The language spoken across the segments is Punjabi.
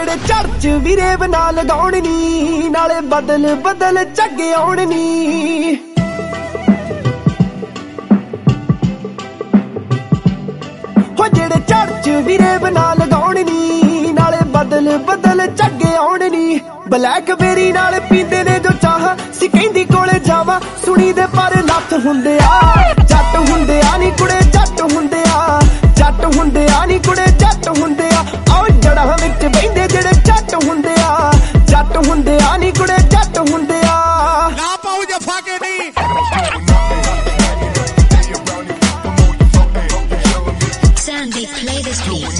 ਜਿਹੜੇ ਚਰਚ ਵੀਰੇ ਬਣਾ ਲਗਾਉਣ ਨੀ, ਨਾਲੇ ਬਦਲ ਬਦਲ ਝੱਗੇ ਆਉਣ ਨੀ। ਹੋ ਜਿਹੜੇ ਚਰਚ ਵੀਰੇ ਬਣਾ ਲਗਾਉਣ ਨੀ, ਨਾਲੇ ਬਦਲ ਬਦਲ ਝੱਗੇ ਆਉਣ ਨੀ। ਬਲੈਕਬੇਰੀ ਨਾਲ ਪੀਂਦੇ ਨੇ ਜੋ ਚਾਹ, ਸੀ ਕਹਿੰਦੀ ਕੋਲੇ ਜਾਵਾ ਸੁਣੀ ਦੇ ਪਰ ਲੱਥ ਹੁੰਦੇ ਆ। ਜੱਟ ਹੁੰਦੇ ਆ ਨੀ ਕੁੜੇ ਜੱਟ ਹੁੰਦੇ ਆ, ਜੱਟ ਹੁੰਦੇ ਆ ਨੀ ਕੁੜੇ ਜੱਟ ਹੁੰਦੇ ਆ। ਆਓ ਜੜਾਂ ਵਿੱਚ ਬਹਿੰਦੇ ਜਿਹੜੇ ਜੱਟ ਹੁੰਦੇ ਆ, ਜੱਟ ਹੁੰਦੇ ਆ ਨੀ ਕੁੜੇ ਜੱਟ ਹੁੰਦੇ ਆ। ਨਾ ਪਾਉ ਜਫਾ ਕੇ ਨਹੀਂ Sandy, play this beat.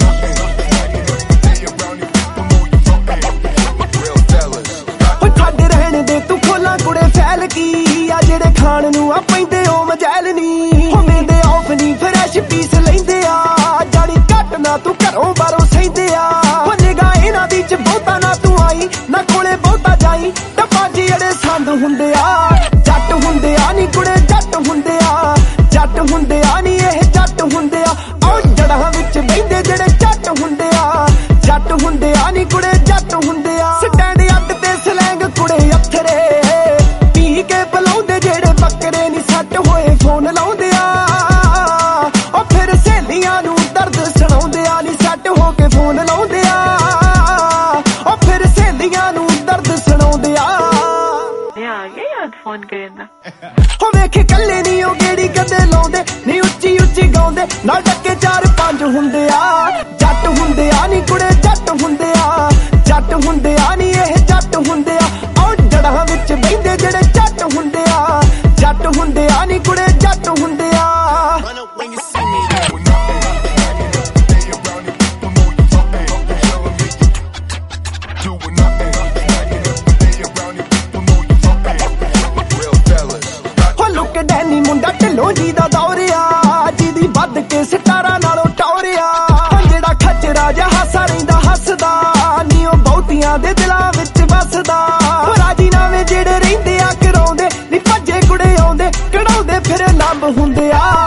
ਸਾਡੇ ਰਹਿਣ ਦੇ ਤੂੰ ਖੋਲਾਂ ਕੁੜੇ ਫੈਲ ਕੀ ਆ, ਜਿਹੜੇ ਖਾਣ ਨੂੰ ਆ ਪੈਂਦੇ ਉਹ ਮਜੈਲ ਨੀ। ਹੁੰਦੇ ਆਫ ਨੀ ਫਰੈਸ਼ ਪੀਸ ਲੈਂਦੇ ਆ, ਜਾਣੀ ਘੱਟ ਨਾ ਤੂੰ ਘਰੋਂ ਬਾਹਰੋਂ ਸਹਿੰਦੇ ਆ। ਨਿਗਾਹ ਇਹਨਾਂ ਦੀ ਚ ਬਹੁਤਾ ਨਾ ਤੂੰ ਆਈ, ਨਾ ਕੋਲੇ ਬਹੁਤਾ ਜਾਈ, ਟੱਪਾਂ ਚ ਜਿਹੜੇ ਸੰਦ ਹੁੰਦੇ ਆ। ਜੱਟ ਹੁੰਦੇ ਆ ਨੀ ਕੁੜੇ ਜੱਟ ਹੁੰਦੇ ਆ, ਜੱਟ ਹੁੰਦੇ ਆ ਨੀ ਇਹ ਜੱਟ ਹੁੰਦੇ ਆ। ਆਓ ਜੜਾਂ ਵਿੱਚ ਬਹਿੰਦੇ ਜਿਹੜੇ ਜੱਟ ਹੁੰਦੇ ਆ, ਜੱਟ ਹੁੰਦੇ ਆ ਨੀ ਕੁੜੇ ਜੱਟ ਹੁੰਦੇ ਆ। ਸਟੈਂਡ ਅੱਡ ਤੇ ਸਲੈਂਗ ਕੁੜੇ ਅਥਰੇ, ਪੀ ਕੇ ਬੁਲਾਉਂਦੇ ਜਿਹੜੇ ਬੱਕਰੇ ਨੀ ਸੱਟ ਹੋਏ ਫੋਨ ਲਾਉਂਦੇ ਆ। ਉਹ ਫਿਰ ਸਹੇਲੀਆਂ ਨੂੰ ਦਰਦ ਸੁਣਾਉਂਦੇ ਆ ਨੀ ਸੱਟ ਹੋ ਕੇ ਫੋਨ ਲਾਉਂਦੇ ਆ। ਉਹ ਫਿਰ ਸਹੇਲੀਆਂ ਨੂੰ ਦਰਦ ਸੁਣਾਉਂਦੇ ਆ। ਆ ਗਿਆ ਯਾਦ ਫੋਨ ਕਰਨਾ ਹੋ ਵੇਖ ਕੱਲੇ ਨੀ ਉਹ ਗੇੜੀ ਕਦੇ ਲਾਉਂਦੇ ਨੀ, ਉੱਚੀ ਉੱਚੀ ਗਾਉਂਦੇ ਨਾਲ ਡੱਕੇ 4-5 ਹੁੰਦੇ ਆ। ਜੱਟ ਹੁੰਦੇ ਆ ਨੀ ਕੁੜੇ ਜੱਟ ਹੁੰਦੇ ਆ, ਜੱਟ ਹੁੰਦੇ ਆ ਨੀ ਇਹ ਜੱਟ ਹੁੰਦੇ ਆ। ਆਓ ਜੜਾਂ ਵਿੱਚ ਬਹਿੰਦੇ ਜਿਹੜੇ ਜੱਟ ਹੁੰਦੇ ਆ, ਜੱਟ ਹੁੰਦੇ ਆ ਨੀ ਕੁੜੇ ਜੱਟ ਹੁੰਦੇ ਆ। ਡੈਨੀ ਮੁੰਡਾ ਢਿੱਲੋਂ ਜੀ ਦਾ ਦੌਰਿਆ, ਜਿਹਦੀ ਵੱਧ ਕੇ ਸਟਾਰਾਂ ਨਾਲੋਂ ਟੌਰਿਆ। ਜਿਹੜਾ ਖੱਚਰਾ ਜਿਹਾ ਹਾਸਾ ਰਹਿੰਦਾ ਹੱਸਦਾ ਨੀ, ਉਹ ਬਹੁਤੀਆਂ ਦੇ ਦਿਲਾਂ ਵਿੱਚ ਵੱਸਦਾ। ਰਾਜੀਨਾਮੇ ਜਿਹੜੇ ਰਹਿੰਦੇ ਆ ਕਰਾਉਂਦੇ ਨੀ, ਭੱਜੇ ਕੁੜੇ ਆਉਂਦੇ ਕਢਾਉਂਦੇ ਫਿਰ ਲੰਬ ਹੁੰਦੇ ਆ।